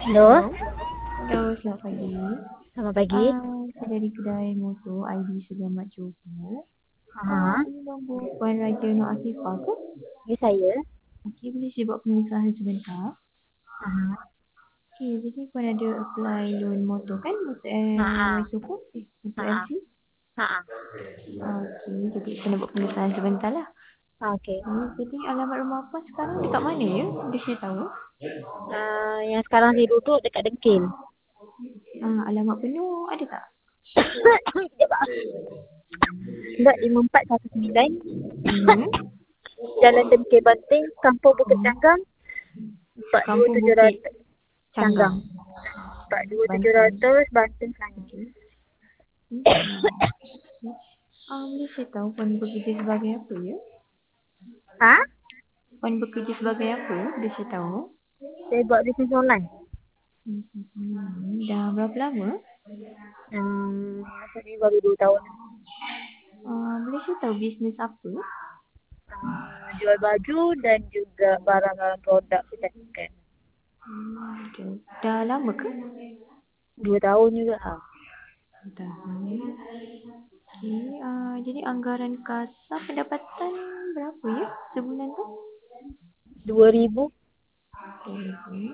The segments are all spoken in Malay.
Halo, Hello. Hello, selamat pagi. selamat pagi. Saya dari kedai motor ID Selamat Johor. Aha, Ini nombor Puan Raja Nur Afifah ke? ini saya. Okey, boleh saya buat pemeriksaan sebentar? Aha, Okey, jadi Puan ada apply loan motor kan? Motor ha, Soko? Motor ha, LC? ha, Okey, jadi kena buat pemeriksaan sebentar lah. Okey. Jadi alamat rumah Puan sekarang dekat mana ya? Boleh saya tahu? Yang sekarang saya duduk dekat Dengkil. Alamat penuh ada tak? Sekejap, ah. Sebab 5419 Hmm. Jalan Dengkil Banting, Kampung Bukit Canggang, Kampung Bukit 42700 Canggang. Canggang, Banting. 42700 Banting Selangor. Okey. Boleh saya tahu Puan bekerja sebagai apa ya? Ha? Puan bekerja sebagai apa? Boleh saya tahu? Saya buat bisnes online. Dah berapa lama? Saya baru 2 tahun. Boleh saya tahu bisnes apa? Jual baju dan juga barang-barang produk second. Okay. Dah lama ke? 2 tahun juga. Dah. Okay. Jadi anggaran kasa pendapatan berapa ya sebulan tu? 2000. Okay.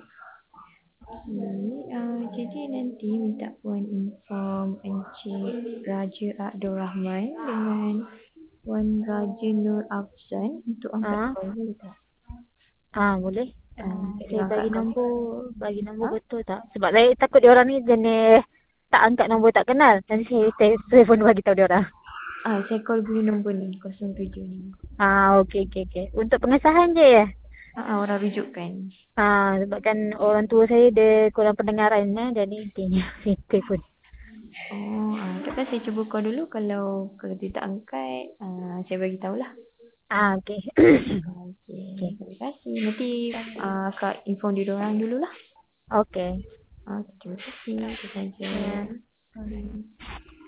Jadi nanti minta Puan inform Encik Raja Abdul Rahman dengan Puan Raja Nur Afzan untuk angkat Ah, call boleh tak? boleh. Dia Saya angkat call. bagi nombor Ha? betul tak? Sebab saya takut dia orang ni jenis tak angkat nombor tak kenal. Nanti saya telefon bagi tahu dia orang. Saya call dulu nombor ni 07 ni. Okey. Untuk pengesahan je ya? Orang rujukan. Sebab kan orang tua saya dia kurang pendengaran jadi intinya saya telefon. Takkan saya cuba call dulu kalau dia tak angkat, saya bagi tahulah. Okey. Okey, Okey. terima kasih. Nanti Kak inform dia orang dululah. Okey. Terima kasih. Itu saja. Ya. Hmm.